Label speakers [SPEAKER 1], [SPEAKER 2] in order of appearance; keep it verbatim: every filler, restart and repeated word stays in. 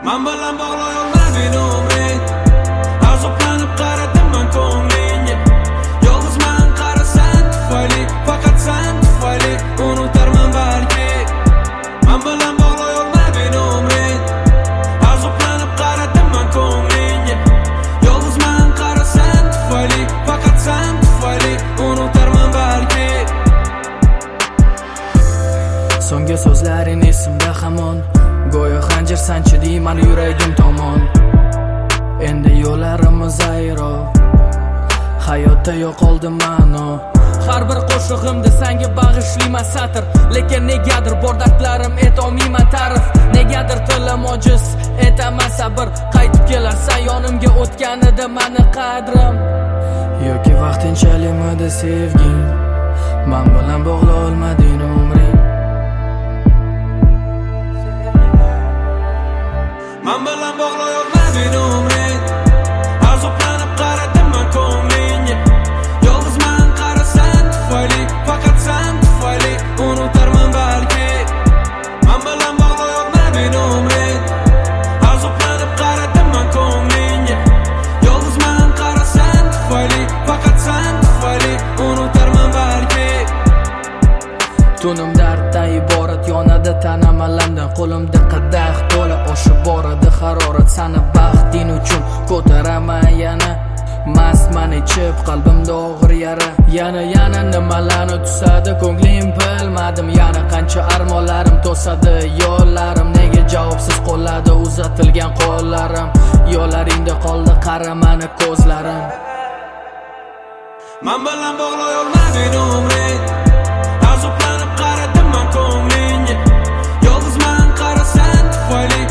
[SPEAKER 1] Man bilan bog'lay olmading umid, azoblanib qaradim man ko'nglingga. Yolg'izman qarasan tufayli, faqat san tufayli unutarman balki. Man bilan bog'lay olmading umid, azoblanib qaradim man ko'nglingga. Yolg'izman qarasan tufayli, faqat san tufayli unutarman balki.
[SPEAKER 2] So'nggi so'zlaring esimda hamon, go'yo xanjar sanchidi mani yuragim tomon. Endi yo'llarimiz ayro, hayotda yo'qoldi ma'no. Har bir qo'shig'imda senga bag'ishlayman satr, lekin negadir bor dardlarim etolmayman ta'rif. Negadir tilim ojiz etaman sabr, qaytib kelarsan yonimga o'tganida mani qadrim. Yoki vaqtinchalikmidi sevging, men bilan bog'la olmading umring.
[SPEAKER 1] Man bilan bog'lay olmading umid, azoblanib qaradim man ko'nglingga. Yolg'izman qarasan tufayli, faqat san tufayli unutarman balki. Man bilan bog'lay olmading umid, azoblanib qaradim man ko'nglingga. Yolg'izman qarasan tufayli, faqat san tufayli unutarman balki.
[SPEAKER 2] Tunim darddan iborat, yonadi tanam alamdan, qo'limda qadah to'la oshib boradi harorat. Sani baxting uchun ko'taraman yana, mastman ichib qalbimda og'ir yara. Yana yana nimalarni tusadi ko'nglim bilmadim, yana qancha armonlarim to'sadi yo'llarim. Nega javobsiz qoladi uzatilgan qo'llarim, yo'llaringda qoldi qaramani ko'zlarim.
[SPEAKER 1] Man bilan bog'lay olmading umid, azoblanib qaradim man ko'nglingga. Yolg'izman qarasan tufayli,